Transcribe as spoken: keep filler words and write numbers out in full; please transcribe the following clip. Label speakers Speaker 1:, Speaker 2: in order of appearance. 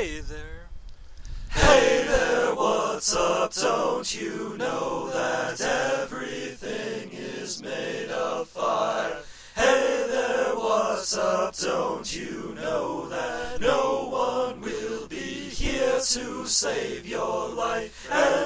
Speaker 1: Hey there.
Speaker 2: Hey there, what's up? Don't you know that everything is made of fire? Hey there, what's up? Don't you know that no one will be here to save your life? And